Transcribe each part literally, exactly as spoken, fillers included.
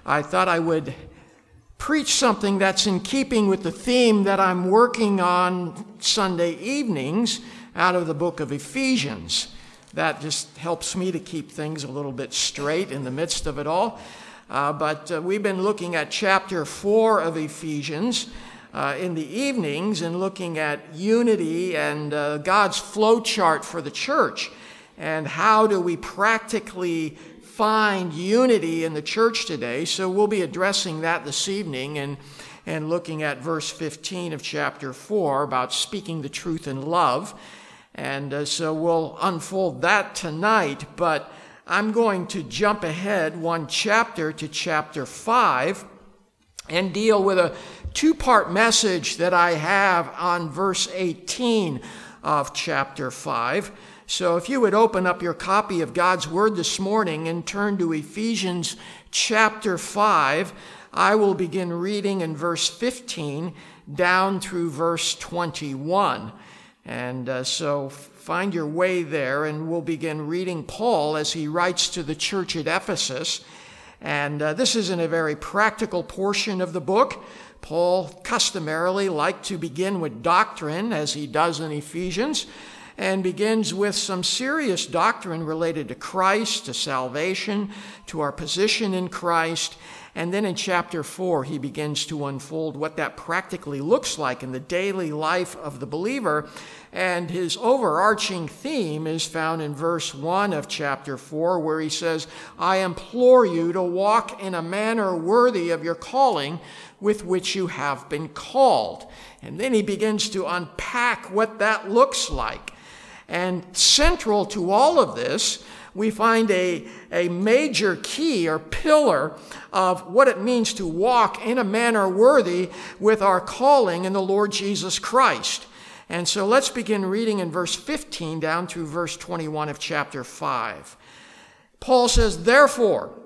I thought I would preach something that's in keeping with the theme that I'm working on Sunday evenings out of the book of Ephesians. That just helps me to keep things a little bit straight in the midst of it all. Uh, but uh, we've been looking at chapter four of Ephesians uh, in the evenings and looking at unity and uh, God's flow chart for the church. And how do we practically find unity in the church today? So we'll be addressing that this evening and, and looking at verse fifteen of chapter four about speaking the truth in love. And uh, so we'll unfold that tonight, but I'm going to jump ahead one chapter to chapter five and deal with a two-part message that I have on verse eighteen of chapter five. So if you would open up your copy of God's Word this morning and turn to Ephesians chapter five, I will begin reading in verse fifteen down through verse twenty-one. And uh, so find your way there, and we'll begin reading Paul as he writes to the church at Ephesus. And uh, this isn't a very practical portion of the book. Paul customarily liked to begin with doctrine, as he does in Ephesians, and begins with some serious doctrine related to Christ, to salvation, to our position in Christ. And then in chapter four, he begins to unfold what that practically looks like in the daily life of the believer. And his overarching theme is found in verse one of chapter four, where he says, I implore you to walk in a manner worthy of your calling with which you have been called. And then he begins to unpack what that looks like. And central to all of this, we find a, a major key or pillar of what it means to walk in a manner worthy with our calling in the Lord Jesus Christ. And so let's begin reading in verse fifteen down through verse twenty-one of chapter five. Paul says, therefore,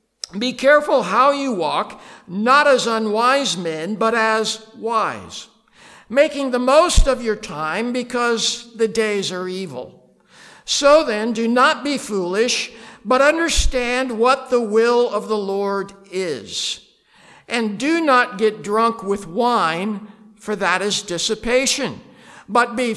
be careful how you walk, not as unwise men, but as wise, making the most of your time because the days are evil. So then, do not be foolish, but understand what the will of the Lord is. And do not get drunk with wine, for that is dissipation, but be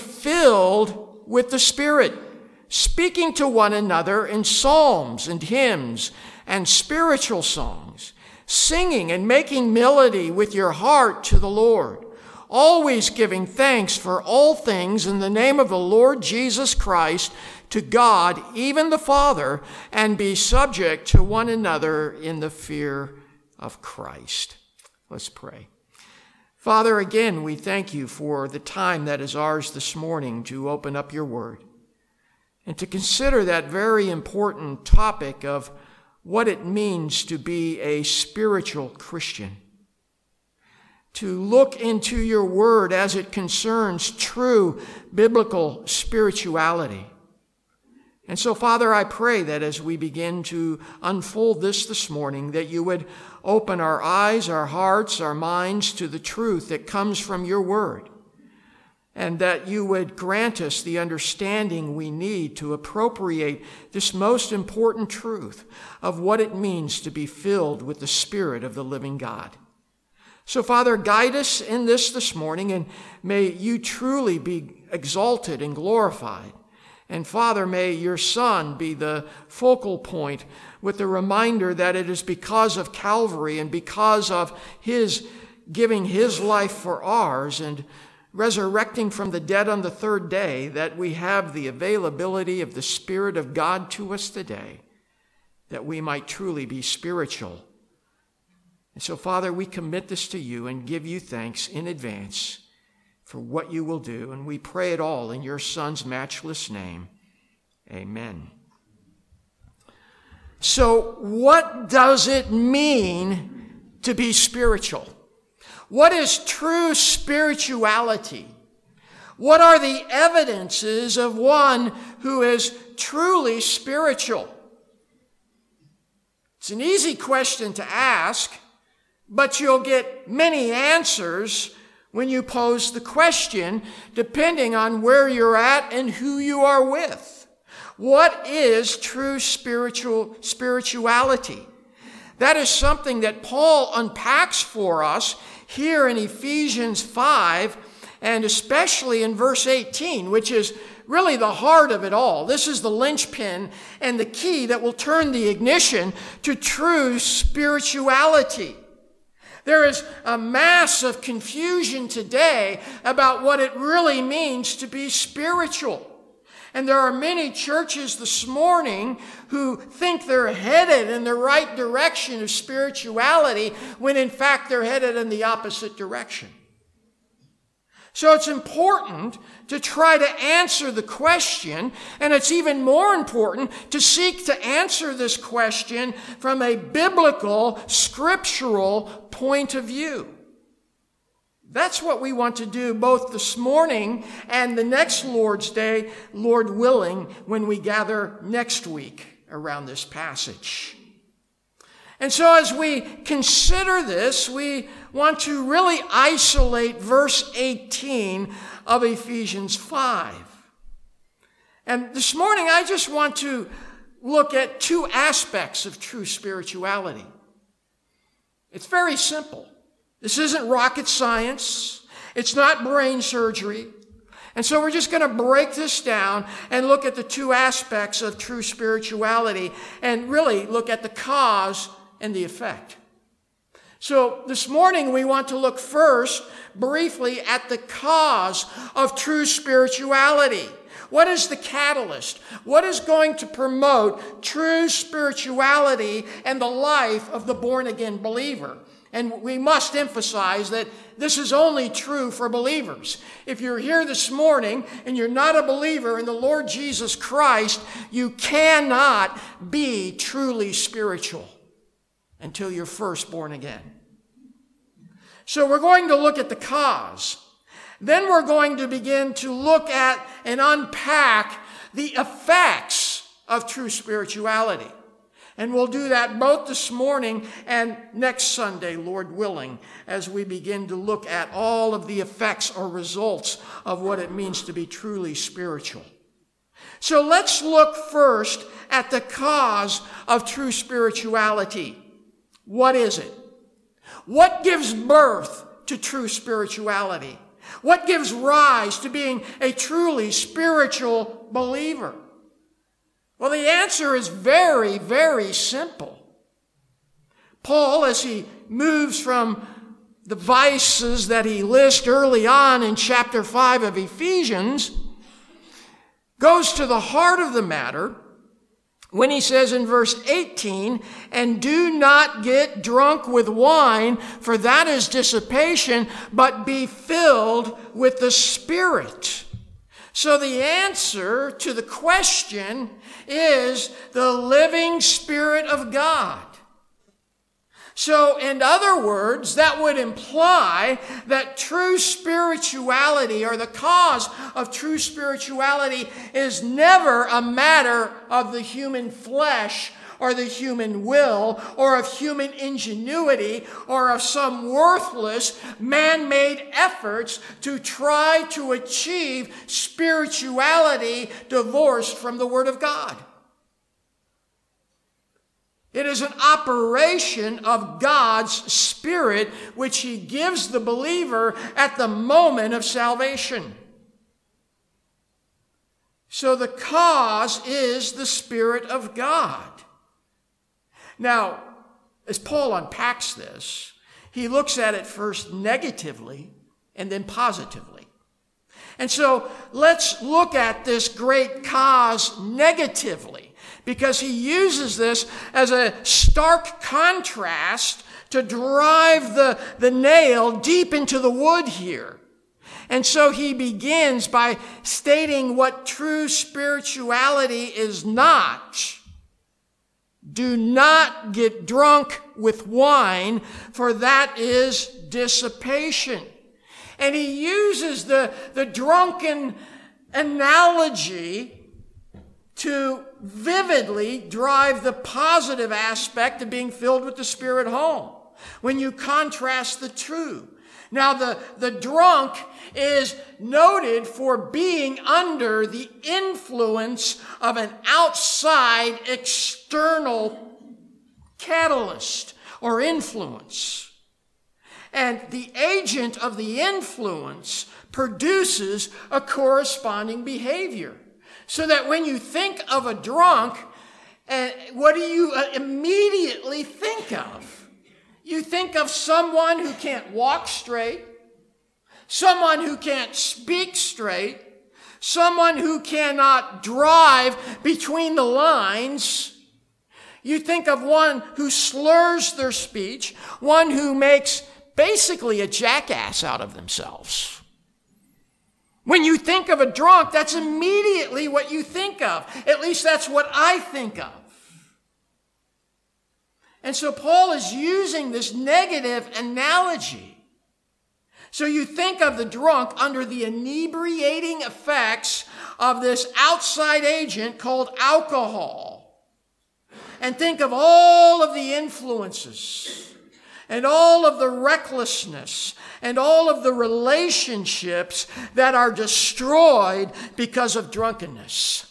filled with the Spirit, speaking to one another in psalms and hymns and spiritual songs, singing and making melody with your heart to the Lord, always giving thanks for all things in the name of the Lord Jesus Christ to God, even the Father, and be subject to one another in the fear of Christ. Let's pray. Father, again, we thank you for the time that is ours this morning to open up your word and to consider that very important topic of what it means to be a spiritual Christian. To look into your word as it concerns true biblical spirituality. And so, Father, I pray that as we begin to unfold this this morning, that you would open our eyes, our hearts, our minds to the truth that comes from your word, and that you would grant us the understanding we need to appropriate this most important truth of what it means to be filled with the Spirit of the living God. So, Father, guide us in this this morning, and may you truly be exalted and glorified. And Father, may your Son be the focal point with the reminder that it is because of Calvary and because of his giving his life for ours and resurrecting from the dead on the third day that we have the availability of the Spirit of God to us today, that we might truly be spiritual. And so, Father, we commit this to you and give you thanks in advance for what you will do, and we pray it all in your Son's matchless name. Amen. So, what does it mean to be spiritual? What is true spirituality? What are the evidences of one who is truly spiritual? It's an easy question to ask, but you'll get many answers when you pose the question, depending on where you're at and who you are with. What is true spiritual spirituality? That is something that Paul unpacks for us here in Ephesians five, and especially in verse eighteen, which is really the heart of it all. This is the linchpin and the key that will turn the ignition to true spirituality. There is a mass of confusion today about what it really means to be spiritual. And there are many churches this morning who think they're headed in the right direction of spirituality when in fact they're headed in the opposite direction. So it's important to try to answer the question, and it's even more important to seek to answer this question from a biblical, scriptural point of view. That's what we want to do both this morning and the next Lord's Day, Lord willing, when we gather next week around this passage. And so as we consider this, we want to really isolate verse eighteen of Ephesians five. And this morning, I just want to look at two aspects of true spirituality. It's very simple. This isn't rocket science. It's not brain surgery. And so we're just going to break this down and look at the two aspects of true spirituality and really look at the cause and the effect. So this morning we want to look first briefly at the cause of true spirituality. What is the catalyst? What is going to promote true spirituality and the life of the born-again believer? And we must emphasize that this is only true for believers. If you're here this morning and you're not a believer in the Lord Jesus Christ, you cannot be truly spiritual until you're first born again. So we're going to look at the cause. Then we're going to begin to look at and unpack the effects of true spirituality. And we'll do that both this morning and next Sunday, Lord willing, as we begin to look at all of the effects or results of what it means to be truly spiritual. So let's look first at the cause of true spirituality. What is it? What gives birth to true spirituality? What gives rise to being a truly spiritual believer? Well, the answer is very, very simple. Paul, as he moves from the vices that he lists early on in chapter five of Ephesians, goes to the heart of the matter when he says in verse eighteen, "And do not get drunk with wine, for that is dissipation, but be filled with the Spirit." So the answer to the question is the living Spirit of God. So, in other words, that would imply that true spirituality, or the cause of true spirituality, is never a matter of the human flesh or the human will or of human ingenuity or of some worthless man-made efforts to try to achieve spirituality divorced from the Word of God. It is an operation of God's Spirit which He gives the believer at the moment of salvation. So the cause is the Spirit of God. Now, as Paul unpacks this, he looks at it first negatively and then positively. And so let's look at this great cause negatively, because he uses this as a stark contrast to drive the, the nail deep into the wood here. And so he begins by stating what true spirituality is not. Do not get drunk with wine, for that is dissipation. And he uses the, the drunken analogy to vividly drive the positive aspect of being filled with the Spirit home when you contrast the two. Now, the, the drunk is noted for being under the influence of an outside external catalyst, or influence. And the agent of the influence produces a corresponding behavior. So that when you think of a drunk, uh, what do you uh, immediately think of? You think of someone who can't walk straight, someone who can't speak straight, someone who cannot drive between the lines. You think of one who slurs their speech, one who makes basically a jackass out of themselves. When you think of a drunk, that's immediately what you think of. At least that's what I think of. And so Paul is using this negative analogy. So you think of the drunk under the inebriating effects of this outside agent called alcohol. And think of all of the influences and all of the recklessness and all of the relationships that are destroyed because of drunkenness.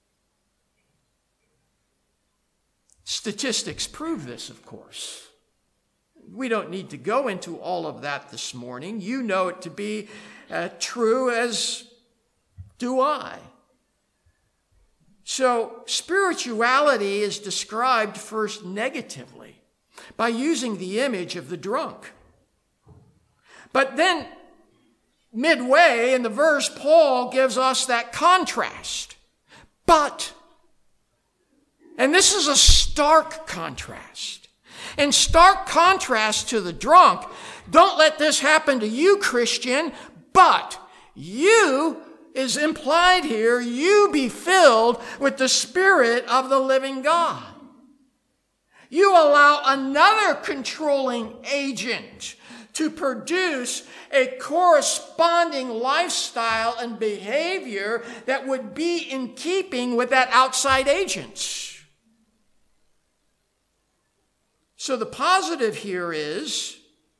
Statistics prove this, of course. We don't need to go into all of that this morning. You know it to be uh, true, as do I. So spirituality is described first negatively by using the image of the drunk. But then midway in the verse, Paul gives us that contrast. But, and this is a stark contrast. In stark contrast to the drunk, don't let this happen to you, Christian, but you is implied here, you be filled with the Spirit of the living God. You allow another controlling agent to produce a corresponding lifestyle and behavior that would be in keeping with that outside agent. So the positive here is,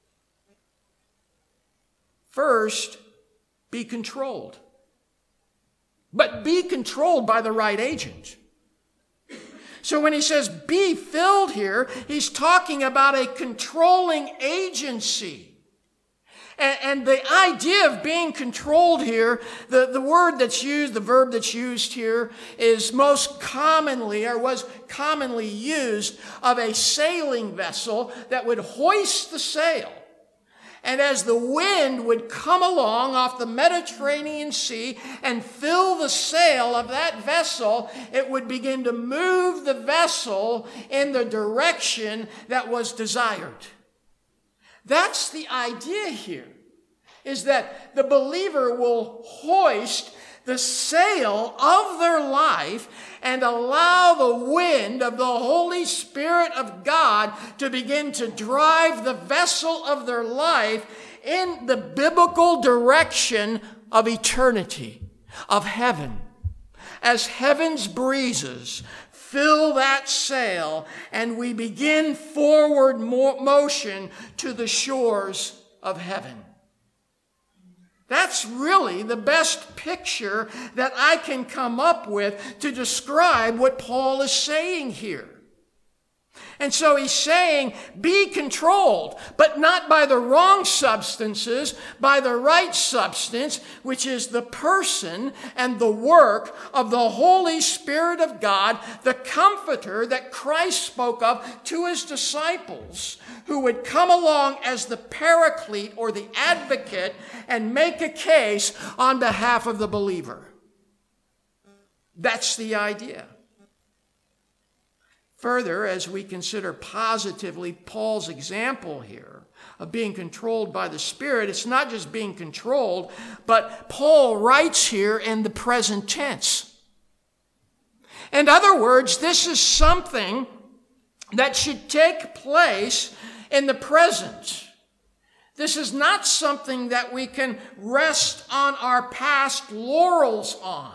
first, be controlled. But be controlled by the right agent. So when he says be filled here, he's talking about a controlling agency. And, and the idea of being controlled here, the, the word that's used, the verb that's used here is most commonly, or was commonly used of a sailing vessel that would hoist the sail. And as the wind would come along off the Mediterranean Sea and fill the sail of that vessel, it would begin to move the vessel in the direction that was desired. That's the idea here, is that the believer will hoist the sail of their life and allow the wind of the Holy Spirit of God to begin to drive the vessel of their life in the biblical direction of eternity, of heaven. As heaven's breezes fill that sail and we begin forward motion to the shores of heaven. That's really the best picture that I can come up with to describe what Paul is saying here. And so he's saying, be controlled, but not by the wrong substances, by the right substance, which is the person and the work of the Holy Spirit of God, the comforter that Christ spoke of to his disciples, who would come along as the paraclete or the advocate and make a case on behalf of the believer. That's the idea. Further, as we consider positively Paul's example here of being controlled by the Spirit, it's not just being controlled, but Paul writes here in the present tense. In other words, this is something that should take place in the present. This is not something that we can rest on our past laurels on.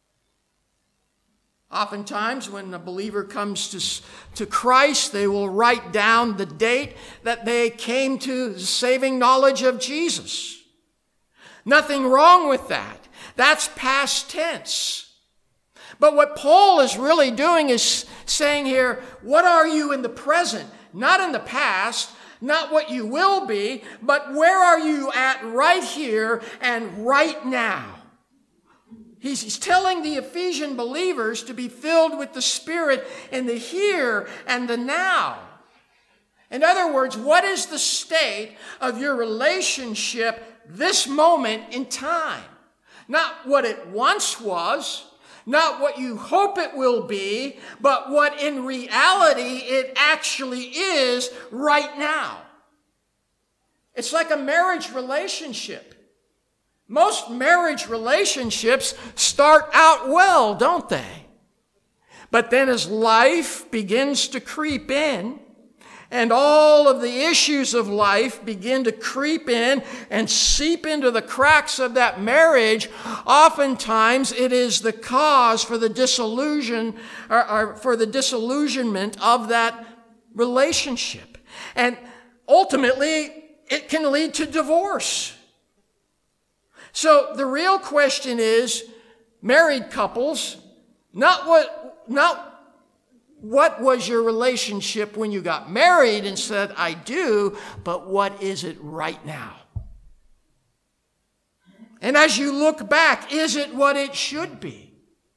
Oftentimes, when a believer comes to, to Christ, they will write down the date that they came to saving knowledge of Jesus. Nothing wrong with that. That's past tense. But what Paul is really doing is saying here, what are you in the present? Not in the past, not what you will be, but where are you at right here and right now? He's, he's telling the Ephesian believers to be filled with the Spirit in the here and the now. In other words, what is the state of your relationship this moment in time? Not what it once was, not what you hope it will be, but what in reality it actually is right now. It's like a marriage relationship. Most marriage relationships start out well, don't they? But then as life begins to creep in, and all of the issues of life begin to creep in and seep into the cracks of that marriage, oftentimes it is the cause for the disillusion or, or for the disillusionment of that relationship. And ultimately, it can lead to divorce. So the real question is, married couples, not what, not what was your relationship when you got married and said, I do, but what is it right now? And as you look back, is it what it should be?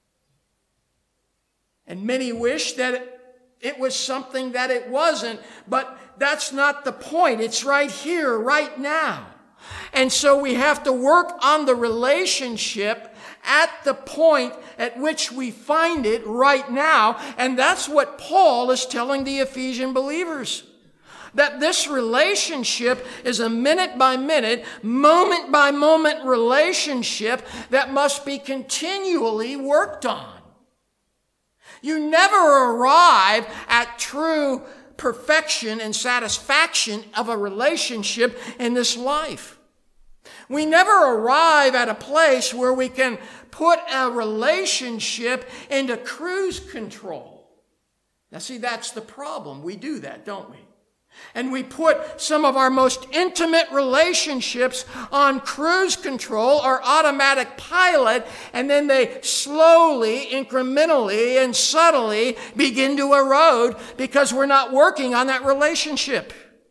And many wish that it, it was something that it wasn't, but that's not the point. It's right here, right now. And so we have to work on the relationship at the point at which we find it right now. And that's what Paul is telling the Ephesian believers. That this relationship is a minute by minute, moment by moment relationship that must be continually worked on. You never arrive at true perfection and satisfaction of a relationship in this life. We never arrive at a place where we can put a relationship into cruise control. Now see, that's the problem. We do that, don't we? And we put some of our most intimate relationships on cruise control or automatic pilot, and then they slowly, incrementally, and subtly begin to erode because we're not working on that relationship.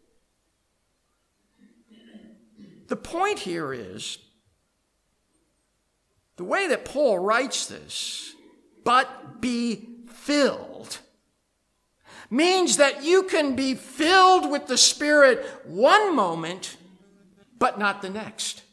The point here is, the way that Paul writes this, but be filled, means that you can be filled with the Spirit one moment, but not the next.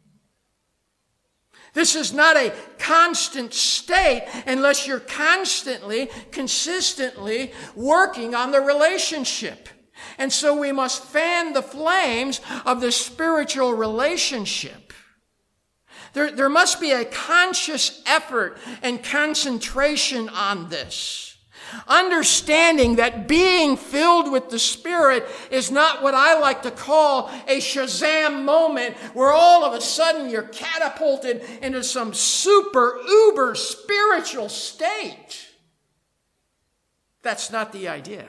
This is not a constant state unless you're constantly, consistently working on the relationship. And so we must fan the flames of the spiritual relationship. There, there must be a conscious effort and concentration on this. Understanding that being filled with the Spirit is not what I like to call a Shazam moment where all of a sudden you're catapulted into some super uber spiritual state. That's not the idea.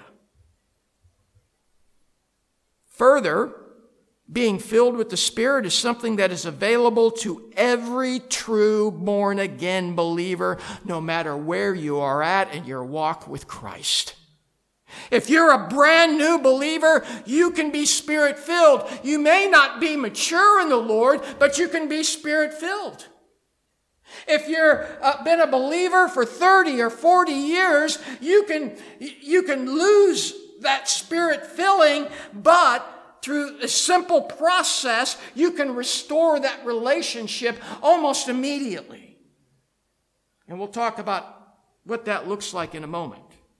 Further, being filled with the Spirit is something that is available to every true born-again believer, no matter where you are at in your walk with Christ. If you're a brand new believer, you can be Spirit-filled. You may not be mature in the Lord, but you can be Spirit-filled. If you've uh, been a believer for thirty or forty years, you can, you can lose that Spirit filling, but through a simple process, you can restore that relationship almost immediately. And we'll talk about what that looks like in a moment.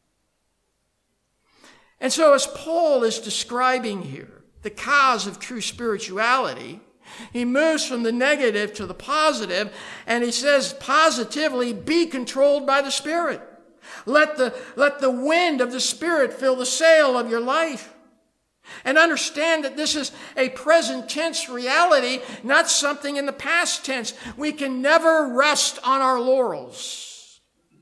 And so as Paul is describing here the cause of true spirituality, he moves from the negative to the positive, and he says positively, be controlled by the Spirit. Let the, let the wind of the Spirit fill the sail of your life. And understand that this is a present tense reality, not something in the past tense. We can never rest on our laurels.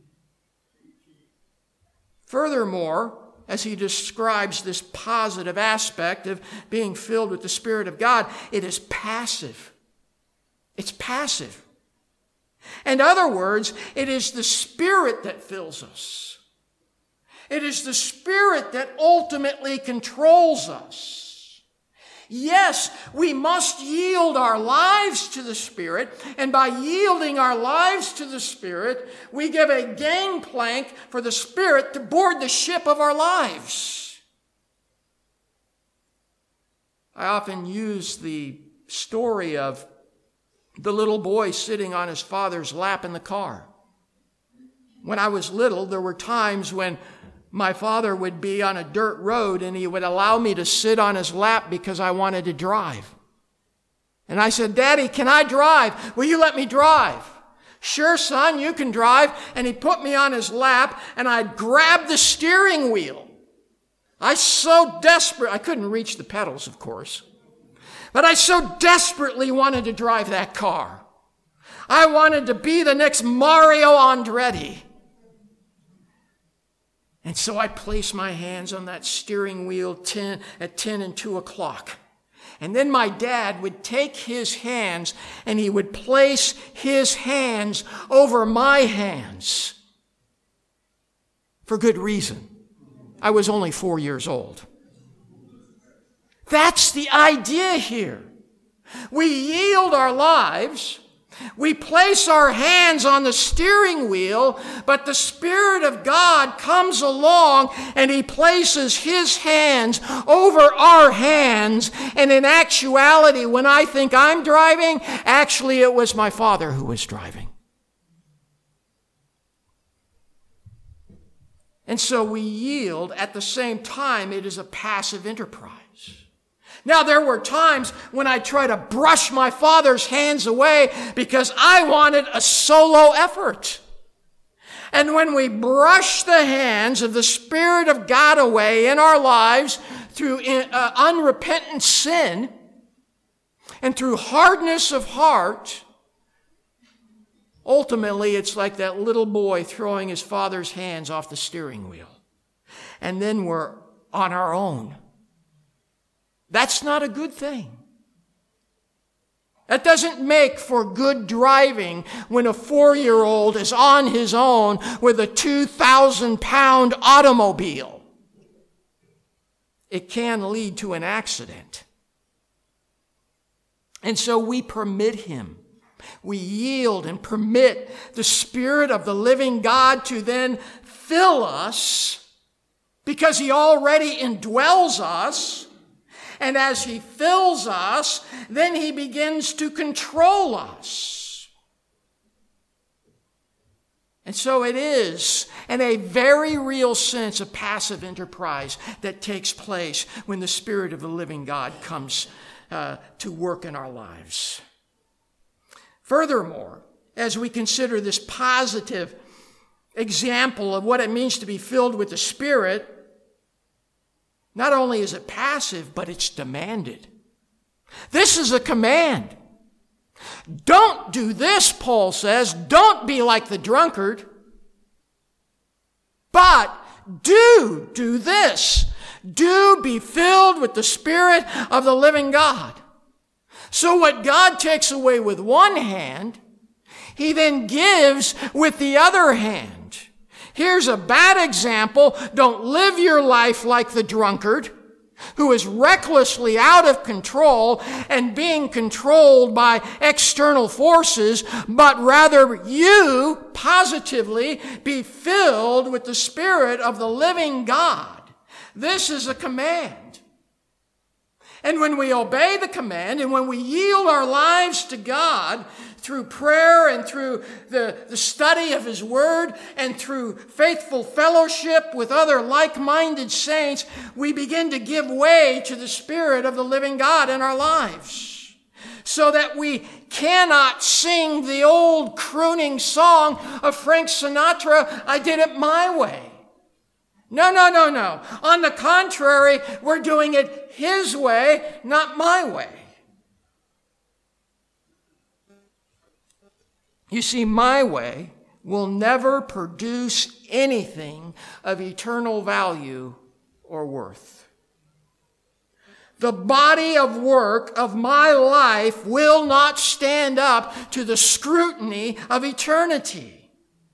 Furthermore, as he describes this positive aspect of being filled with the Spirit of God, it is passive. It's passive. In other words, it is the Spirit that fills us. It is the Spirit that ultimately controls us. Yes, we must yield our lives to the Spirit, and by yielding our lives to the Spirit, we give a gangplank for the Spirit to board the ship of our lives. I often use the story of the little boy sitting on his father's lap in the car. When I was little, there were times when my father would be on a dirt road and he would allow me to sit on his lap because I wanted to drive. And I said, "Daddy, can I drive? Will you let me drive?" "Sure, son, you can drive." And he put me on his lap and I'd grab the steering wheel. I so desperate, I couldn't reach the pedals, of course. But I so desperately wanted to drive that car. I wanted to be the next Mario Andretti. And so I placed my hands on that steering wheel ten, at ten and two o'clock. And then my dad would take his hands and he would place his hands over my hands. For good reason. I was only four years old. That's the idea here. We yield our lives. We place our hands on the steering wheel, but the Spirit of God comes along and He places His hands over our hands. And in actuality, when I think I'm driving, actually it was my Father who was driving. And so we yield. At the same time, it is a passive enterprise. Now, there were times when I tried to brush my Father's hands away because I wanted a solo effort. And when we brush the hands of the Spirit of God away in our lives through uh, unrepentant sin and through hardness of heart, ultimately it's like that little boy throwing his father's hands off the steering wheel. And then we're on our own. That's not a good thing. That doesn't make for good driving when a four-year-old is on his own with a two thousand pound automobile. It can lead to an accident. And so we permit him. We yield and permit the Spirit of the living God to then fill us because He already indwells us. And as He fills us, then He begins to control us. And so it is, in a very real sense, a passive enterprise that takes place when the Spirit of the living God comes uh, to work in our lives. Furthermore, as we consider this positive example of what it means to be filled with the Spirit, not only is it passive, but it's demanded. This is a command. Don't do this, Paul says. Don't be like the drunkard. But do do this. Do be filled with the Spirit of the living God. So what God takes away with one hand, He then gives with the other hand. Here's a bad example. Don't live your life like the drunkard who is recklessly out of control and being controlled by external forces, but rather you positively be filled with the Spirit of the living God. This is a command. And when we obey the command and when we yield our lives to God through prayer and through the, the study of His Word and through faithful fellowship with other like-minded saints, we begin to give way to the Spirit of the living God in our lives. So that we cannot sing the old crooning song of Frank Sinatra, "I did it my way." No, no, no, no. On the contrary, we're doing it His way, not my way. You see, my way will never produce anything of eternal value or worth. the body of work of my life will not stand up to the scrutiny of eternity.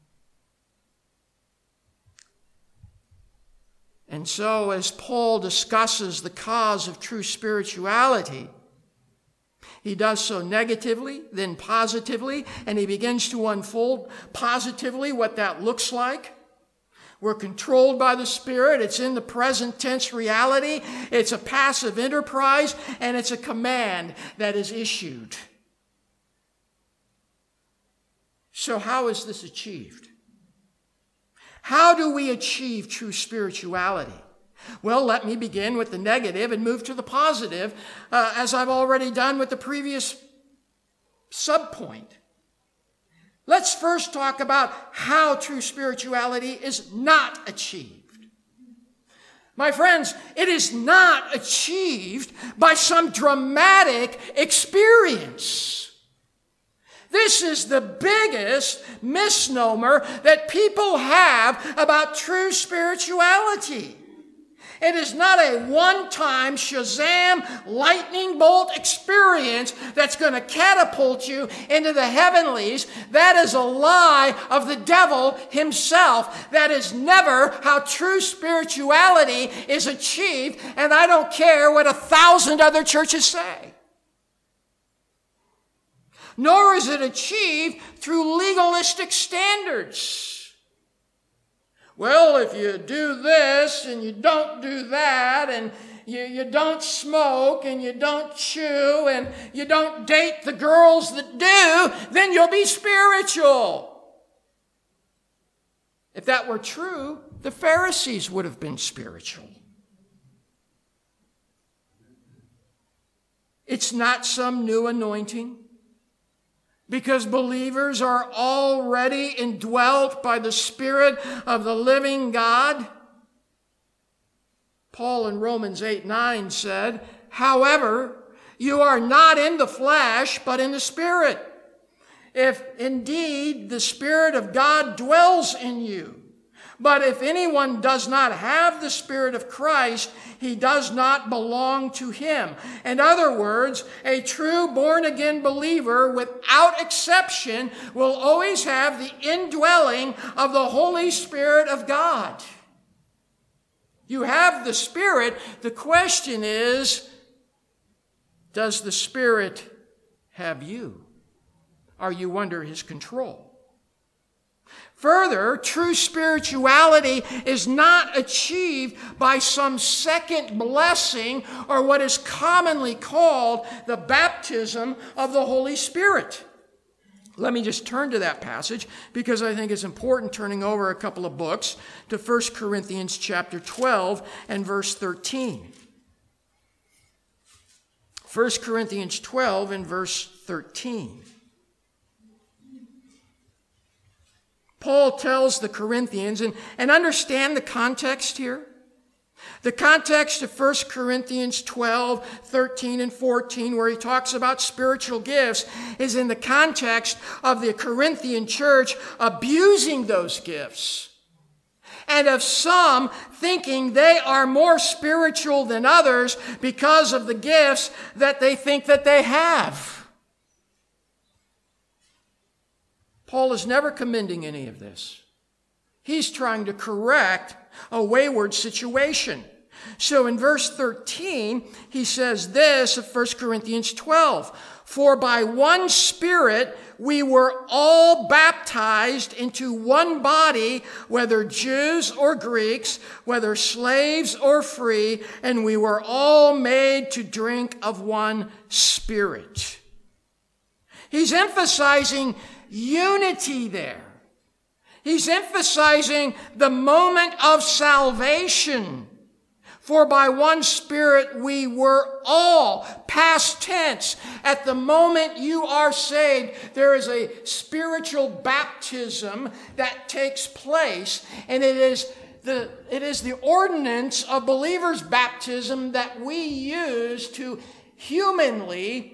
And so, as Paul discusses the cause of true spirituality, he does so negatively, then positively, and he begins to unfold positively what that looks like. We're controlled by the Spirit. It's in the present tense reality. It's a passive enterprise, and it's a command that is issued. So how is this achieved? How do we achieve true spirituality? Well, let me begin with the negative and move to the positive, uh, as I've already done with the previous subpoint. Let's first talk about how true spirituality is not achieved. My friends, it is not achieved by some dramatic experience. This is the biggest misnomer that people have about true spirituality. It is not a one-time Shazam lightning bolt experience that's going to catapult you into the heavenlies. That is a lie of the devil himself. That is never how true spirituality is achieved, and I don't care what a thousand other churches say. Nor is it achieved through legalistic standards. Well, if you do this and you don't do that, and you, you don't smoke and you don't chew and you don't date the girls that do, then you'll be spiritual. If that were true, the Pharisees would have been spiritual. It's not some new anointing, because believers are already indwelt by the Spirit of the living God. Paul in Romans eight nine said, "However, you are not in the flesh, but in the Spirit, if indeed the Spirit of God dwells in you. But if anyone does not have the Spirit of Christ, he does not belong to him." In other words, a true born-again believer, without exception, will always have the indwelling of the Holy Spirit of God. You have the Spirit. The question is, does the Spirit have you? Are you under his control? Further, true spirituality is not achieved by some second blessing or what is commonly called the baptism of the Holy Spirit. Let me just turn to that passage because I think it's important, turning over a couple of books to First Corinthians chapter twelve and verse thirteen. First Corinthians twelve and verse thirteen. Paul tells the Corinthians, and, and understand the context here. The context of First Corinthians twelve, thirteen, and fourteen, where he talks about spiritual gifts, is in the context of the Corinthian church abusing those gifts, and of some thinking they are more spiritual than others because of the gifts that they think that they have. Paul is never commending any of this. He's trying to correct a wayward situation. So in verse thirteen, he says this of First Corinthians twelve, "For by one Spirit we were all baptized into one body, whether Jews or Greeks, whether slaves or free, and we were all made to drink of one Spirit." He's emphasizing unity there. He's emphasizing the moment of salvation. For by one Spirit we were all, past tense. At the moment you are saved, there is a spiritual baptism that takes place, and it is the, it is the ordinance of believers' baptism that we use to humanly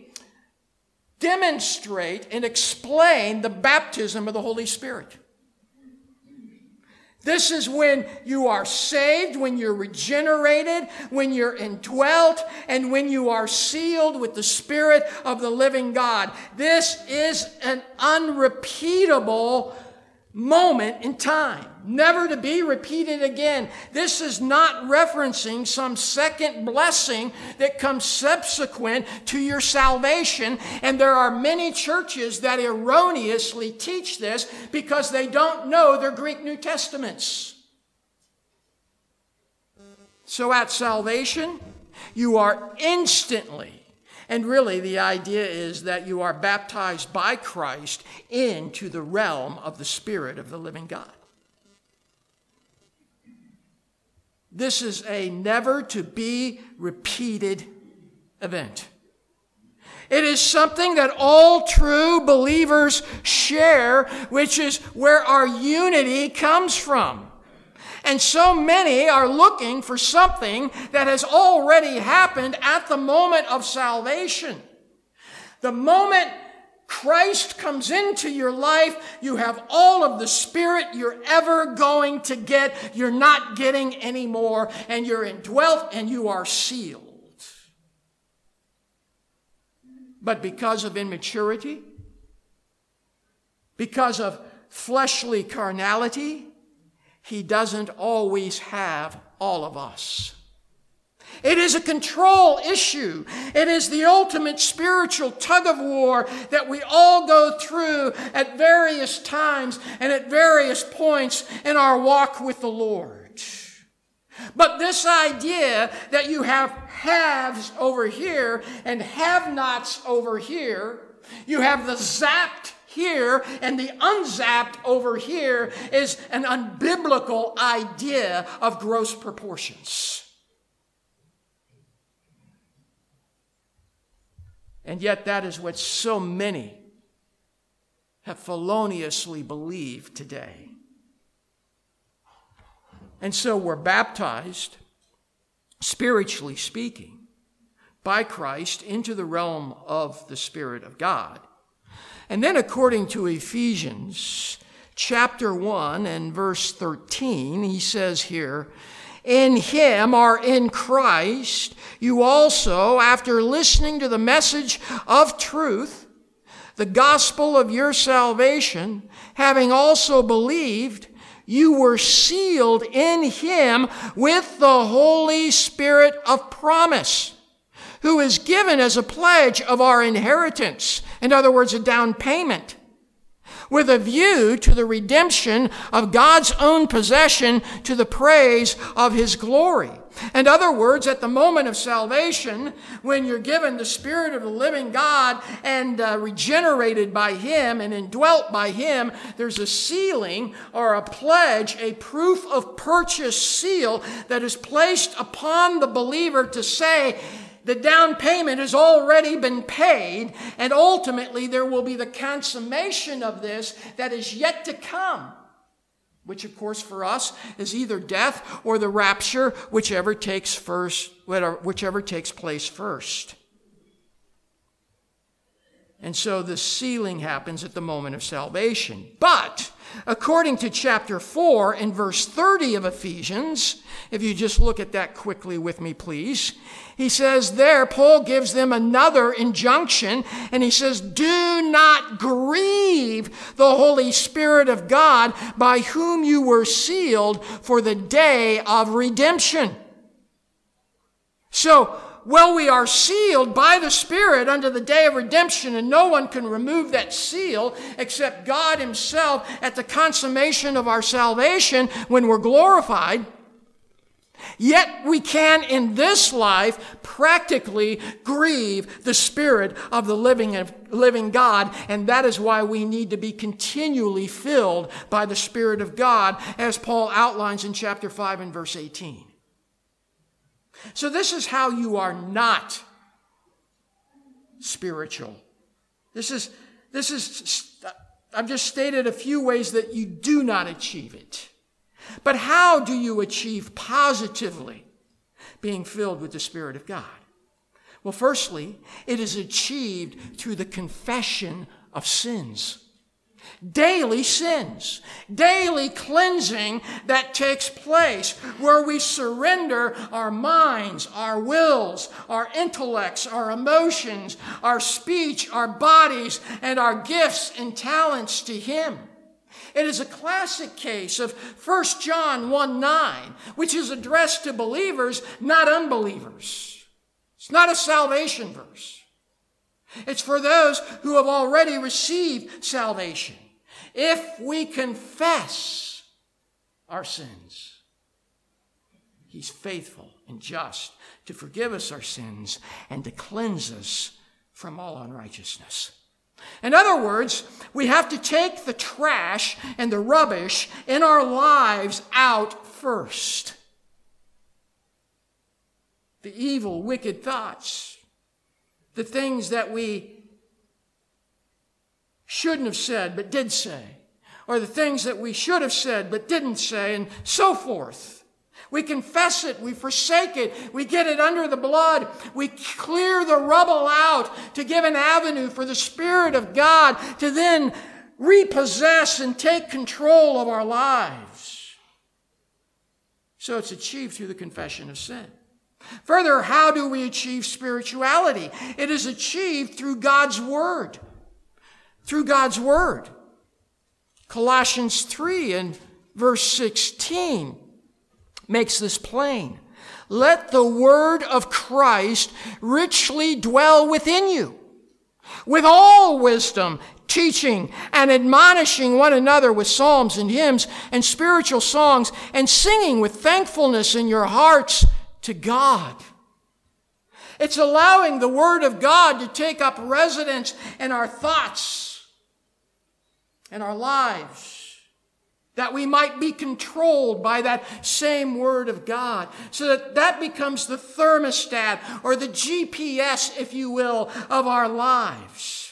demonstrate and explain the baptism of the Holy Spirit. This is when you are saved, when you're regenerated, when you're indwelt, and when you are sealed with the Spirit of the living God. This is an unrepeatable moment in time, never to be repeated again. This is not referencing some second blessing that comes subsequent to your salvation. And there are many churches that erroneously teach this because they don't know their Greek New Testaments. So at salvation, you are instantly, and really the idea is that you are baptized by Christ into the realm of the Spirit of the living God. This is a never to be repeated event. It is something that all true believers share, which is where our unity comes from. And so many are looking for something that has already happened at the moment of salvation. The moment Christ comes into your life, you have all of the Spirit you're ever going to get. You're not getting any more, and you're indwelt and you are sealed. But because of immaturity, because of fleshly carnality, He doesn't always have all of us. It is a control issue. It is the ultimate spiritual tug of war that we all go through at various times and at various points in our walk with the Lord. But this idea that you have haves over here and have-nots over here, you have the zapped here and the unzapped over here, is an unbiblical idea of gross proportions. And yet that is what so many have feloniously believed today. And so we're baptized, spiritually speaking, by Christ into the realm of the Spirit of God. And then according to Ephesians chapter one and verse thirteen, he says here, "In him," or in Christ, "you also, after listening to the message of truth, the gospel of your salvation, having also believed, you were sealed in him with the Holy Spirit of promise, who is given as a pledge of our inheritance," in other words, a down payment, "with a view to the redemption of God's own possession to the praise of his glory." In other words, at the moment of salvation, when you're given the Spirit of the living God and uh, regenerated by him and indwelt by him, there's a sealing or a pledge, a proof of purchase seal that is placed upon the believer to say, the down payment has already been paid, and ultimately there will be the consummation of this that is yet to come, which of course for us is either death or the rapture, whichever takes first, whichever takes place first. And so the sealing happens at the moment of salvation. But according to chapter four and verse thirty of Ephesians, if you just look at that quickly with me, please, he says there, Paul gives them another injunction, and he says, "Do not grieve the Holy Spirit of God, by whom you were sealed for the day of redemption." So, well, we are sealed by the Spirit unto the day of redemption, and no one can remove that seal except God himself at the consummation of our salvation when we're glorified. Yet we can in this life practically grieve the Spirit of the living, living God, and that is why we need to be continually filled by the Spirit of God, as Paul outlines in chapter five and verse eighteen. So this is how you are not spiritual. This is, this is, I've just stated a few ways that you do not achieve it. But how do you achieve positively being filled with the Spirit of God? Well, firstly, it is achieved through the confession of sins. Daily sins, daily cleansing that takes place where we surrender our minds, our wills, our intellects, our emotions, our speech, our bodies, and our gifts and talents to Him. It is a classic case of First John one nine, which is addressed to believers, not unbelievers. It's not a salvation verse. It's for those who have already received salvation. If we confess our sins, He's faithful and just to forgive us our sins and to cleanse us from all unrighteousness. In other words, we have to take the trash and the rubbish in our lives out first. The evil, wicked thoughts, the things that we shouldn't have said but did say, or the things that we should have said but didn't say, and so forth. We confess it, we forsake it, we get it under the blood, we clear the rubble out to give an avenue for the Spirit of God to then repossess and take control of our lives. So it's achieved through the confession of sin. Further, how do we achieve spirituality? It is achieved through God's Word. Through God's Word. Colossians three and verse sixteen makes this plain. Let the word of Christ richly dwell within you, with all wisdom, teaching and admonishing one another with psalms and hymns and spiritual songs, and singing with thankfulness in your hearts to God. It's allowing the Word of God to take up residence in our thoughts and our lives, that we might be controlled by that same Word of God, so that that becomes the thermostat or the G P S, if you will, of our lives.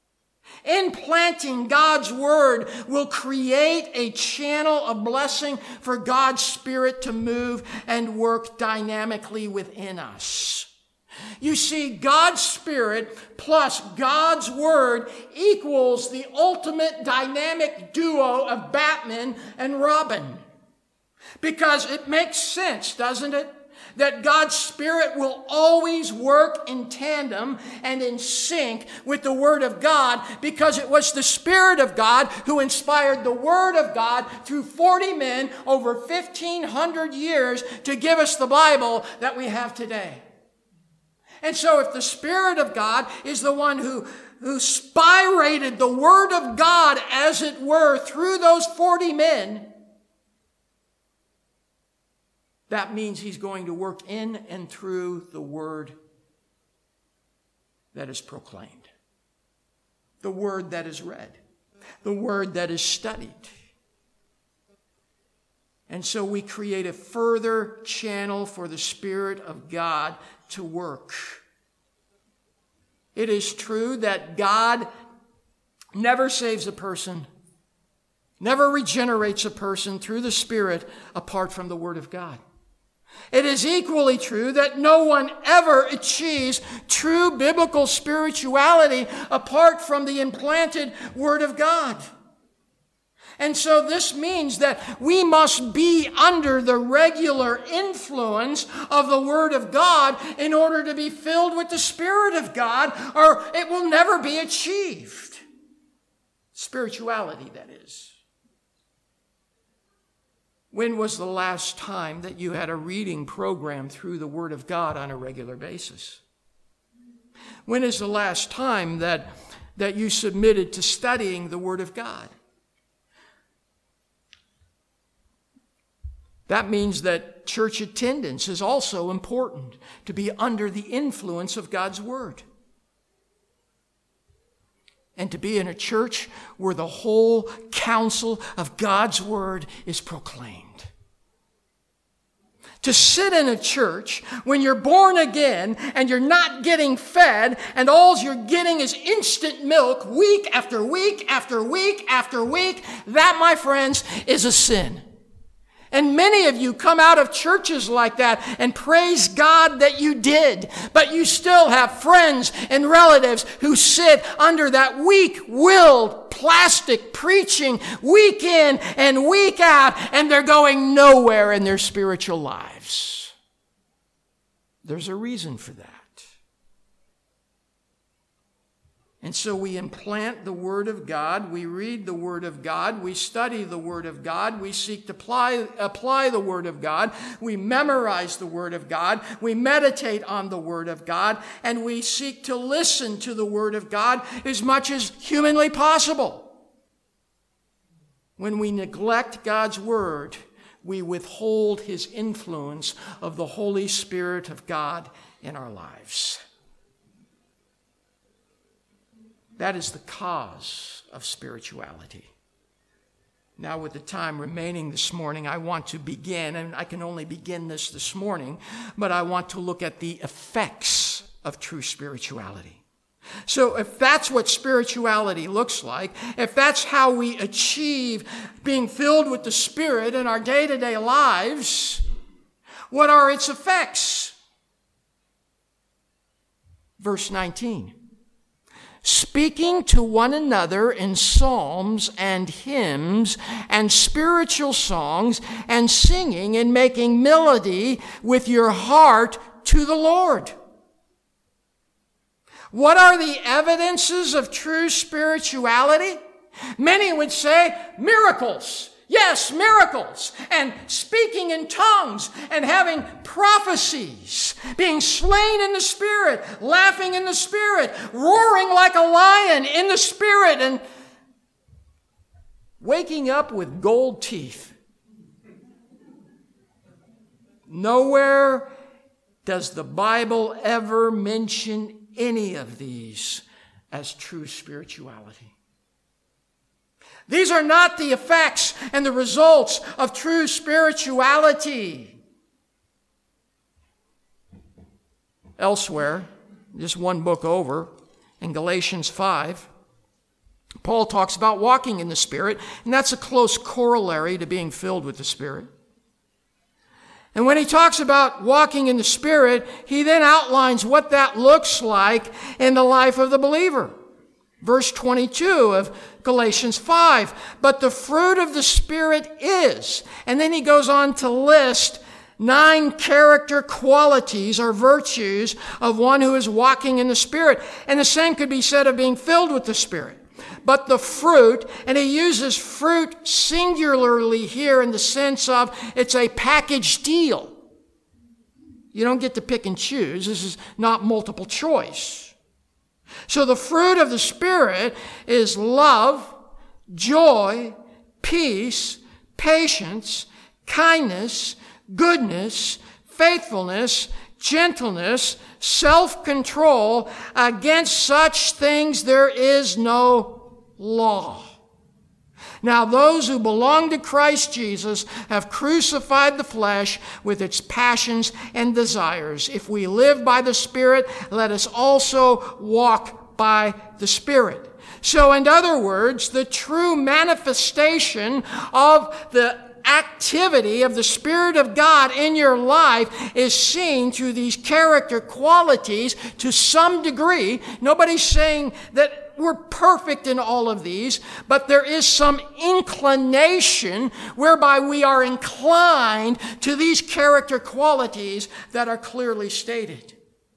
Implanting God's Word will create a channel of blessing for God's Spirit to move and work dynamically within us. You see, God's Spirit plus God's Word equals the ultimate dynamic duo of Batman and Robin. Because it makes sense, doesn't it? That God's Spirit will always work in tandem and in sync with the Word of God, because it was the Spirit of God who inspired the Word of God through forty men over fifteen hundred years to give us the Bible that we have today. And so if the Spirit of God is the one who, who spirated the Word of God, as it were, through those forty men, that means He's going to work in and through the Word that is proclaimed, the Word that is read, the Word that is studied. And so we create a further channel for the Spirit of God to work. It is true that God never saves a person, never regenerates a person through the Spirit apart from the Word of God. It is equally true that no one ever achieves true biblical spirituality apart from the implanted Word of God. And so this means that we must be under the regular influence of the Word of God in order to be filled with the Spirit of God, or it will never be achieved. Spirituality, that is. When was the last time that you had a reading program through the Word of God on a regular basis? When is the last time that, that you submitted to studying the Word of God? That means that church attendance is also important, to be under the influence of God's Word. And to be in a church where the whole counsel of God's Word is proclaimed. To sit in a church when you're born again and you're not getting fed and all you're getting is instant milk week after week after week after week, that, my friends, is a sin. And many of you come out of churches like that, and praise God that you did. But you still have friends and relatives who sit under that weak-willed plastic preaching week in and week out, and they're going nowhere in their spiritual lives. There's a reason for that. And so we implant the Word of God, we read the Word of God, we study the Word of God, we seek to apply, apply the Word of God, we memorize the Word of God, we meditate on the Word of God, and we seek to listen to the Word of God as much as humanly possible. When we neglect God's Word, we withhold His influence of the Holy Spirit of God in our lives. That is the cause of spirituality. Now, with the time remaining this morning, I want to begin, and I can only begin this this morning, but I want to look at the effects of true spirituality. So if that's what spirituality looks like, if that's how we achieve being filled with the Spirit in our day-to-day lives, what are its effects? Verse nineteen. Speaking to one another in psalms and hymns and spiritual songs, and singing and making melody with your heart to the Lord. What are the evidences of true spirituality? Many would say miracles. Yes, miracles, and speaking in tongues, and having prophecies, being slain in the Spirit, laughing in the Spirit, roaring like a lion in the Spirit, and waking up with gold teeth. Nowhere does the Bible ever mention any of these as true spirituality. These are not the effects and the results of true spirituality. Elsewhere, just one book over, in Galatians five, Paul talks about walking in the Spirit, and that's a close corollary to being filled with the Spirit. And when he talks about walking in the Spirit, he then outlines what that looks like in the life of the believer. Verse twenty-two of Galatians five, but the fruit of the Spirit is, and then he goes on to list nine character qualities or virtues of one who is walking in the Spirit. And the same could be said of being filled with the Spirit. But the fruit, and he uses fruit singularly here in the sense of it's a package deal. You don't get to pick and choose. This is not multiple choice. So the fruit of the Spirit is love, joy, peace, patience, kindness, goodness, faithfulness, gentleness, self-control. Against such things there is no law. Now those who belong to Christ Jesus have crucified the flesh with its passions and desires. If we live by the Spirit, let us also walk by the Spirit. So in other words, the true manifestation of the activity of the Spirit of God in your life is seen through these character qualities to some degree. Nobody's saying that we're perfect in all of these, but there is some inclination whereby we are inclined to these character qualities that are clearly stated.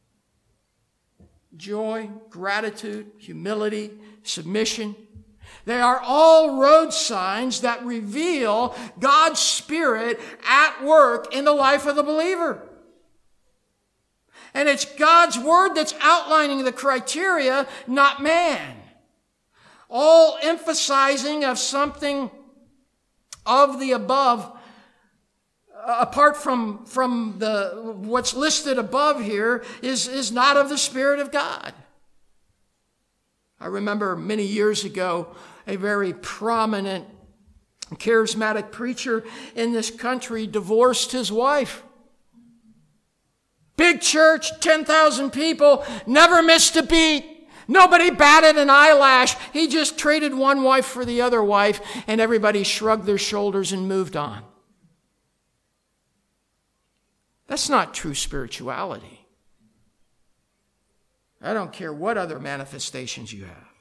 Joy, gratitude, humility, submission. They are all road signs that reveal God's Spirit at work in the life of the believer. And it's God's Word that's outlining the criteria, not man. All emphasizing of something of the above, apart from, from the what's listed above here, is, is not of the Spirit of God. I remember many years ago, a very prominent charismatic preacher in this country divorced his wife. Big church, ten thousand people, never missed a beat. Nobody batted an eyelash. He just traded one wife for the other wife, and everybody shrugged their shoulders and moved on. That's not true spirituality. I don't care what other manifestations you have.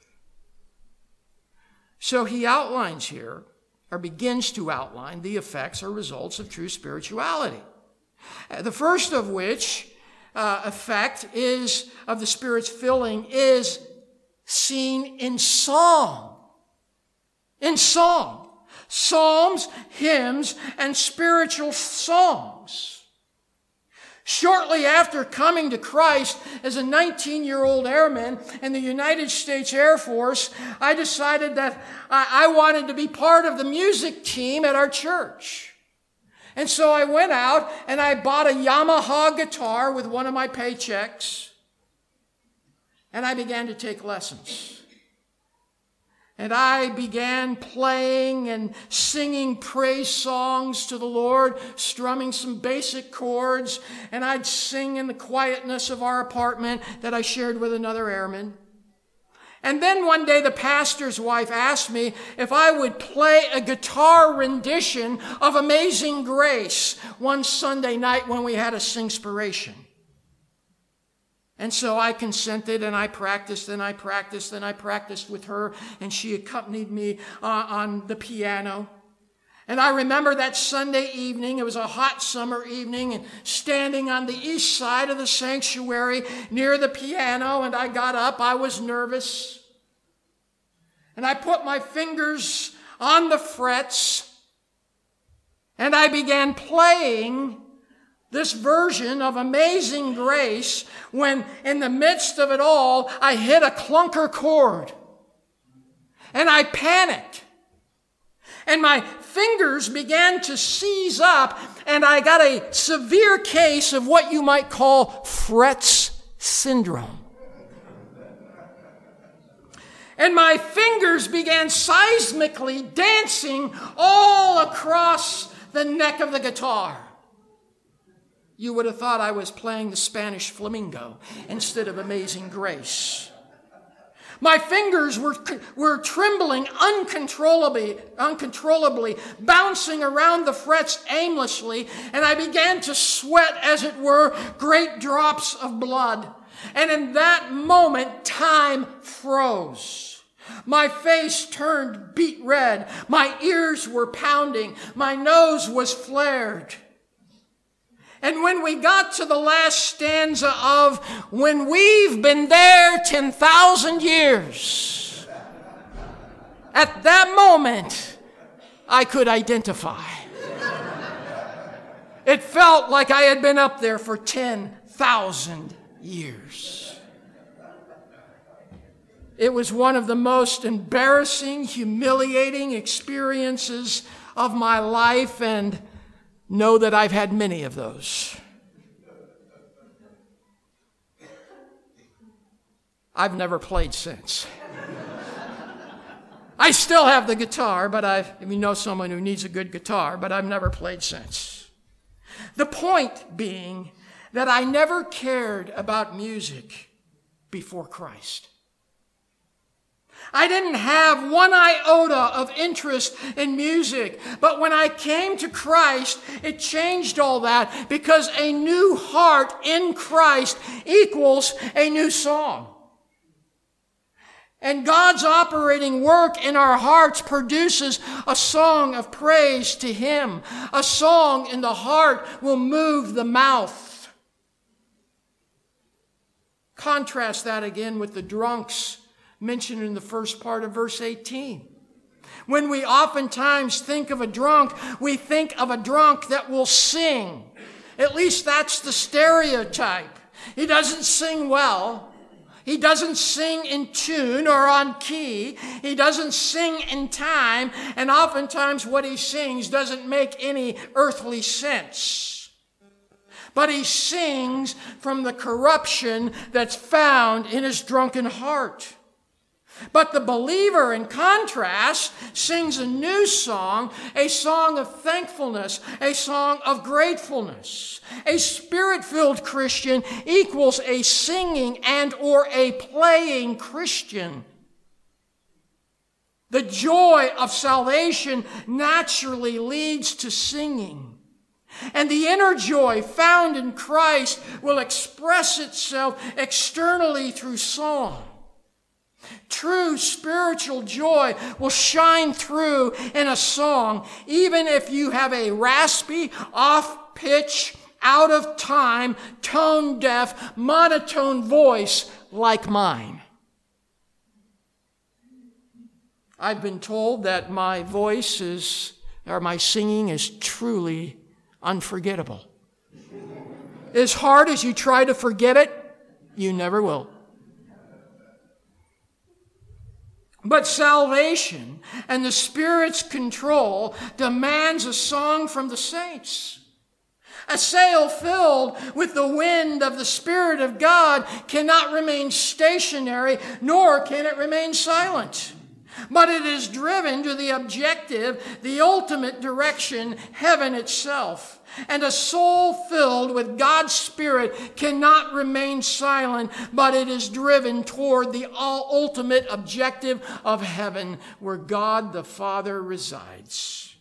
So he outlines here, or begins to outline, the effects or results of true spirituality. The first of which uh, effect is of the Spirit's filling is seen in song. In song. Psalms, hymns, and spiritual songs. Shortly after coming to Christ as a nineteen-year-old airman in the United States Air Force, I decided that I wanted to be part of the music team at our church. And so I went out and I bought a Yamaha guitar with one of my paychecks, and I began to take lessons. And I began playing and singing praise songs to the Lord, strumming some basic chords, and I'd sing in the quietness of our apartment that I shared with another airman. And then one day the pastor's wife asked me if I would play a guitar rendition of Amazing Grace one Sunday night when we had a Singspiration. And so I consented, and I practiced, and I practiced, and I practiced with her, and she accompanied me uh, on the piano. And I remember that Sunday evening, it was a hot summer evening, and standing on the east side of the sanctuary near the piano, and I got up, I was nervous. And I put my fingers on the frets, and I began playing this version of Amazing Grace, when in the midst of it all, I hit a clunker chord. And I panicked. And my fingers began to seize up, and I got a severe case of what you might call Frett's syndrome. And my fingers began seismically dancing all across the neck of the guitar. You would have thought I was playing the Spanish flamenco instead of Amazing Grace. My fingers were, were trembling uncontrollably, uncontrollably, bouncing around the frets aimlessly, and I began to sweat, as it were, great drops of blood. And in that moment, time froze. My face turned beet red. My ears were pounding. My nose was flared. And when we got to the last stanza of "When we've been there ten thousand years," at that moment, I could identify. It felt like I had been up there for ten thousand years. It was one of the most embarrassing, humiliating experiences of my life, and know that I've had many of those. I've never played since. I still have the guitar, but I've, if you know someone who needs a good guitar, but I've never played since. The point being that I never cared about music before Christ. I didn't have one iota of interest in music, but when I came to Christ, it changed all that, because a new heart in Christ equals a new song. And God's operating work in our hearts produces a song of praise to Him. A song in the heart will move the mouth. Contrast that again with the drunks mentioned in the first part of verse eighteen. When we oftentimes think of a drunk, we think of a drunk that will sing. At least that's the stereotype. He doesn't sing well. He doesn't sing in tune or on key. He doesn't sing in time. And oftentimes what he sings doesn't make any earthly sense. But he sings from the corruption that's found in his drunken heart. But the believer, in contrast, sings a new song, a song of thankfulness, a song of gratefulness. A Spirit-filled Christian equals a singing and or a playing Christian. The joy of salvation naturally leads to singing. And the inner joy found in Christ will express itself externally through song. True spiritual joy will shine through in a song, even if you have a raspy, off-pitch, out of time, tone-deaf, monotone voice like mine. I've been told that my voice is, or my singing is truly unforgettable. As hard as you try to forget it, you never will. But salvation and the Spirit's control demands a song from the saints. A sail filled with the wind of the Spirit of God cannot remain stationary, nor can it remain silent. But it is driven to the objective, the ultimate direction, heaven itself. And a soul filled with God's Spirit cannot remain silent, but it is driven toward the ultimate objective of heaven, where God the Father resides.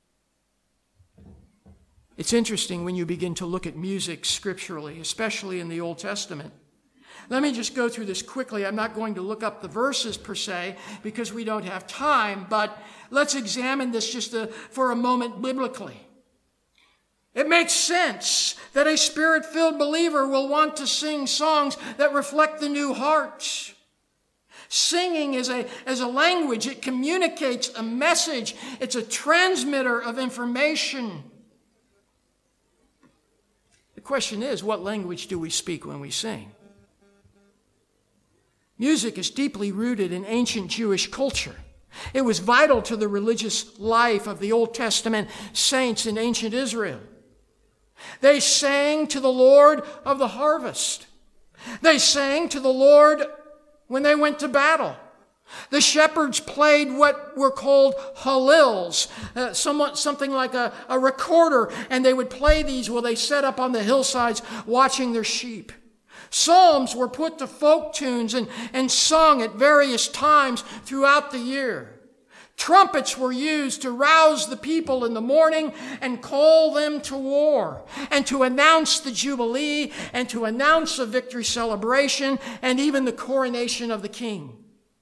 It's interesting when you begin to look at music scripturally, especially in the Old Testament. Let me just go through this quickly. I'm not going to look up the verses per se because we don't have time, but let's examine this just a, for a moment biblically. It makes sense that a Spirit-filled believer will want to sing songs that reflect the new heart. Singing is a, as a language. It communicates a message. It's a transmitter of information. The question is, what language do we speak when we sing? Music is deeply rooted in ancient Jewish culture. It was vital to the religious life of the Old Testament saints in ancient Israel. They sang to the Lord of the harvest. They sang to the Lord when they went to battle. The shepherds played what were called hallels, uh, somewhat, something like a, a recorder, and they would play these while they sat up on the hillsides watching their sheep. Psalms were put to folk tunes and, and sung at various times throughout the year. Trumpets were used to rouse the people in the morning and call them to war, and to announce the Jubilee, and to announce a victory celebration, and even the coronation of the king.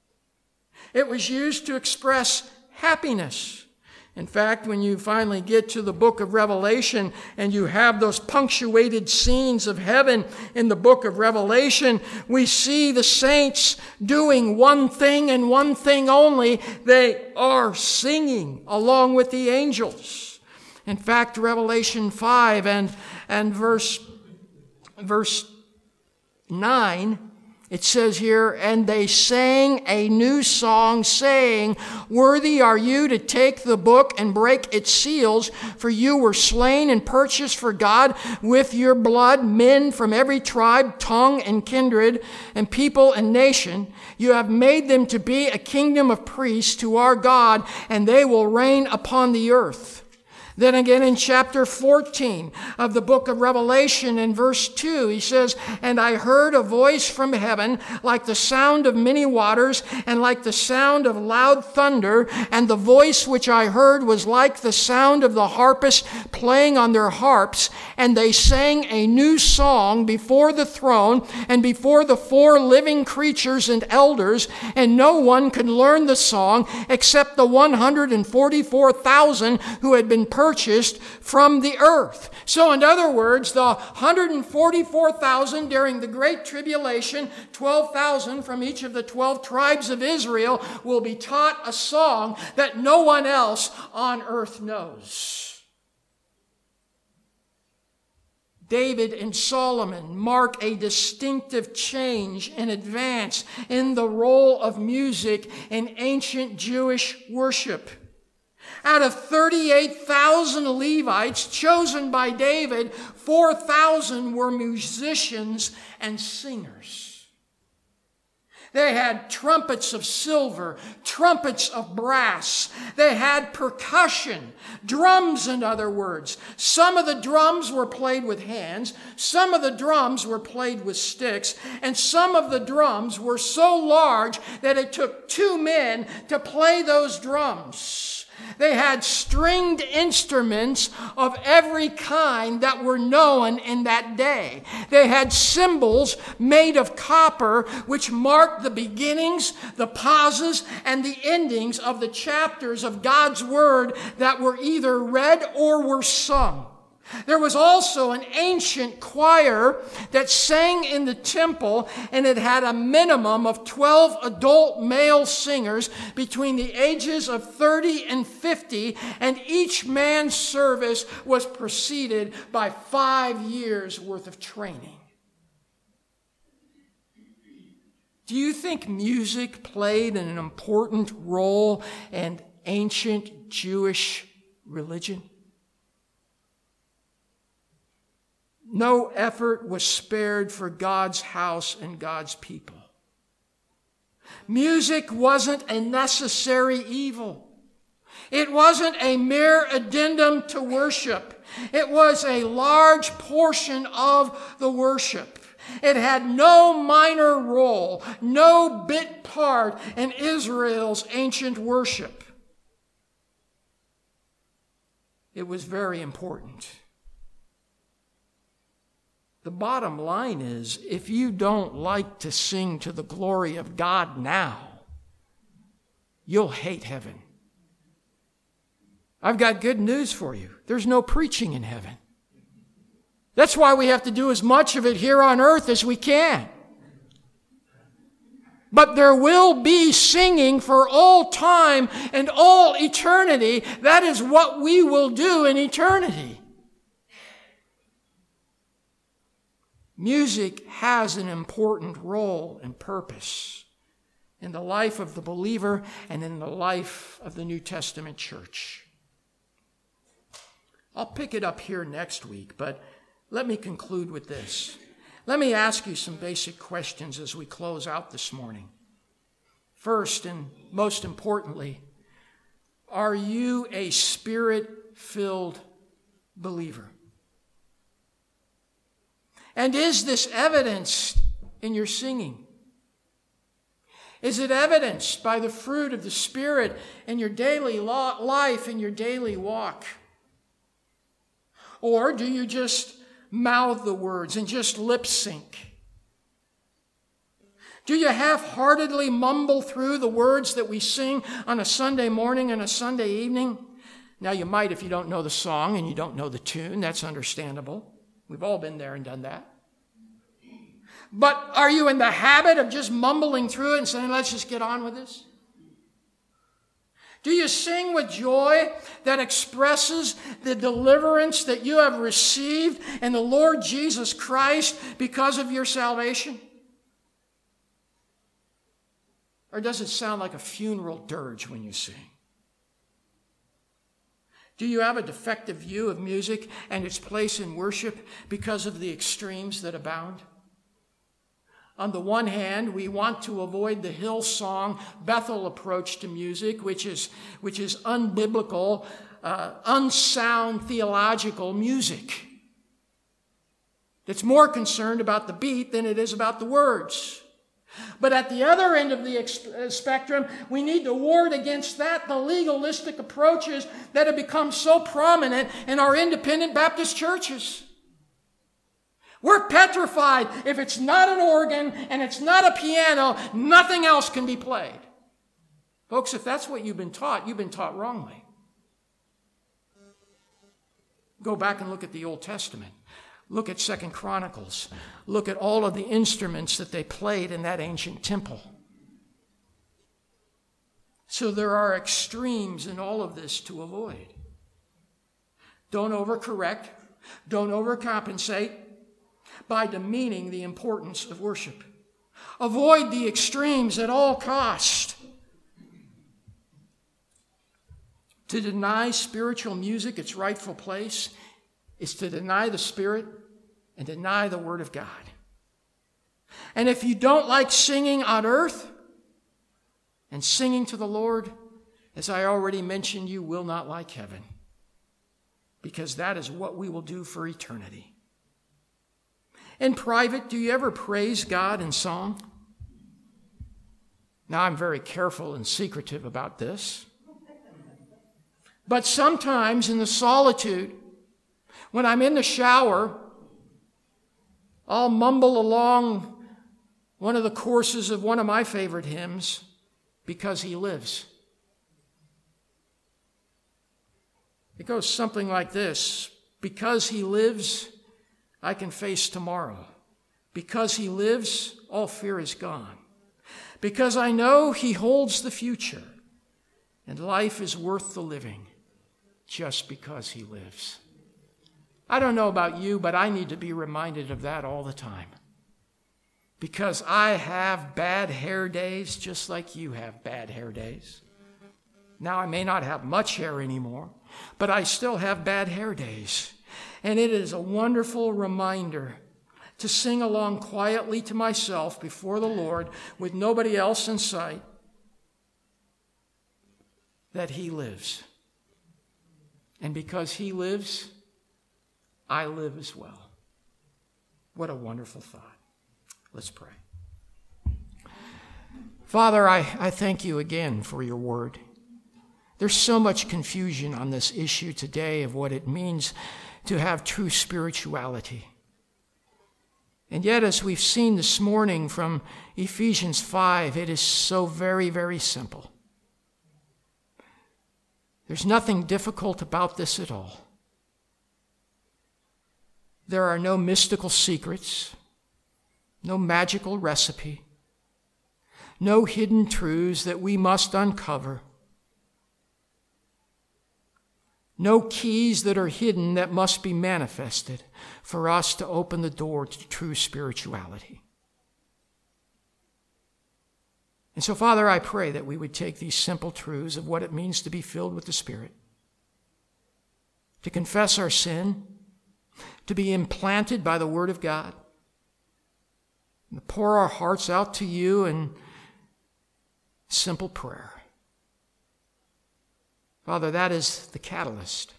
It was used to express happiness. In fact, when you finally get to the book of Revelation and you have those punctuated scenes of heaven in the book of Revelation, we see the saints doing one thing and one thing only. They are singing along with the angels. In fact, Revelation five and, and verse, verse nine, it says here, and they sang a new song, saying, worthy are you to take the book and break its seals, for you were slain and purchased for God with your blood men from every tribe, tongue, and kindred, and people and nation. You have made them to be a kingdom of priests to our God, and they will reign upon the earth. Then again in chapter fourteen of the book of Revelation in verse two, he says, and I heard a voice from heaven like the sound of many waters and like the sound of loud thunder. And the voice which I heard was like the sound of the harpists playing on their harps. And they sang a new song before the throne and before the four living creatures and elders. And no one could learn the song except the one hundred forty-four thousand who had been purchased purchased from the earth. So in other words, the one hundred forty-four thousand during the Great Tribulation, twelve thousand from each of the twelve tribes of Israel, will be taught a song that no one else on earth knows. David and Solomon mark a distinctive change and advance in the role of music in ancient Jewish worship. Out of thirty-eight thousand Levites chosen by David, four thousand were musicians and singers. They had trumpets of silver, trumpets of brass. They had percussion, drums in other words. Some of the drums were played with hands, some of the drums were played with sticks, and some of the drums were so large that it took two men to play those drums. They had stringed instruments of every kind that were known in that day. They had cymbals made of copper, which marked the beginnings, the pauses, and the endings of the chapters of God's Word that were either read or were sung. There was also an ancient choir that sang in the temple, and it had a minimum of twelve adult male singers between the ages of thirty and fifty, and each man's service was preceded by five years' worth of training. Do you think music played an important role in ancient Jewish religion? No effort was spared for God's house and God's people. Music wasn't a necessary evil. It wasn't a mere addendum to worship. It was a large portion of the worship. It had no minor role, no bit part in Israel's ancient worship. It was very important. The bottom line is, if you don't like to sing to the glory of God now, you'll hate heaven. I've got good news for you. There's no preaching in heaven. That's why we have to do as much of it here on earth as we can. But there will be singing for all time and all eternity. That is what we will do in eternity. Music has an important role and purpose in the life of the believer and in the life of the New Testament church. I'll pick it up here next week, but let me conclude with this. Let me ask you some basic questions as we close out this morning. First, and most importantly, are you a Spirit-filled believer? And is this evidenced in your singing? Is it evidenced by the fruit of the Spirit in your daily life, in your daily walk? Or do you just mouth the words and just lip sync? Do you half-heartedly mumble through the words that we sing on a Sunday morning and a Sunday evening? Now, you might if you don't know the song and you don't know the tune. That's understandable. We've all been there and done that. But are you in the habit of just mumbling through it and saying, let's just get on with this? Do you sing with joy that expresses the deliverance that you have received in the Lord Jesus Christ because of your salvation? Or does it sound like a funeral dirge when you sing? Do you have a defective view of music and its place in worship because of the extremes that abound? On the one hand, we want to avoid the Hillsong Bethel approach to music, which is, which is unbiblical, uh, unsound theological music. It's more concerned about the beat than it is about the words. But at the other end of the ex- spectrum, we need to ward against that the legalistic approaches that have become so prominent in our independent Baptist churches. We're petrified. If it's not an organ and it's not a piano, nothing else can be played. Folks, if that's what you've been taught, you've been taught wrongly. Go back and look at the Old Testament. Look at Second Chronicles. Look at all of the instruments that they played in that ancient temple. So there are extremes in all of this to avoid. Don't overcorrect. Don't overcompensate by demeaning the importance of worship. Avoid the extremes at all cost. To deny spiritual music its rightful place is to deny the Spirit and deny the Word of God. And if you don't like singing on earth and singing to the Lord, as I already mentioned, you will not like heaven, because that is what we will do for eternity. In private, do you ever praise God in song? Now, I'm very careful and secretive about this. But sometimes in the solitude, when I'm in the shower, I'll mumble along one of the courses of one of my favorite hymns, Because He Lives. It goes something like this: because He lives, I can face tomorrow. Because He lives, all fear is gone. Because I know He holds the future, and life is worth the living just because He lives. I don't know about you, but I need to be reminded of that all the time. Because I have bad hair days just like you have bad hair days. Now, I may not have much hair anymore, but I still have bad hair days. And it is a wonderful reminder to sing along quietly to myself before the Lord with nobody else in sight that He lives. And because He lives, I live as well. What a wonderful thought. Let's pray. Father, I, I thank you again for your word. There's so much confusion on this issue today of what it means to have true spirituality. And yet, as we've seen this morning from Ephesians five, it is so very, very simple. There's nothing difficult about this at all. There are no mystical secrets, no magical recipe, no hidden truths that we must uncover, no keys that are hidden that must be manifested for us to open the door to true spirituality. And so, Father, I pray that we would take these simple truths of what it means to be filled with the Spirit, to confess our sin, to be implanted by the Word of God, and to pour our hearts out to you in simple prayer. Father, that is the catalyst.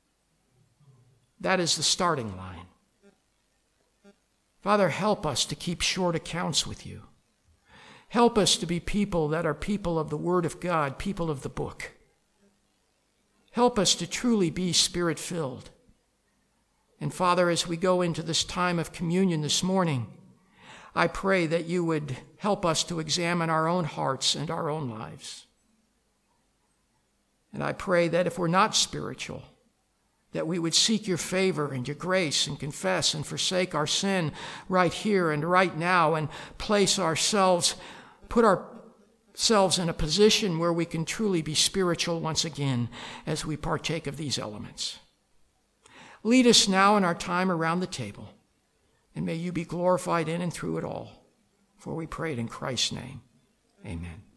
That is the starting line. Father, help us to keep short accounts with you. Help us to be people that are people of the Word of God, people of the book. Help us to truly be Spirit-filled. And Father, as we go into this time of communion this morning, I pray that you would help us to examine our own hearts and our own lives. And I pray that if we're not spiritual, that we would seek your favor and your grace and confess and forsake our sin right here and right now and place ourselves, put ourselves in a position where we can truly be spiritual once again as we partake of these elements. Lead us now in our time around the table, and may you be glorified in and through it all. For we pray it in Christ's name. Amen.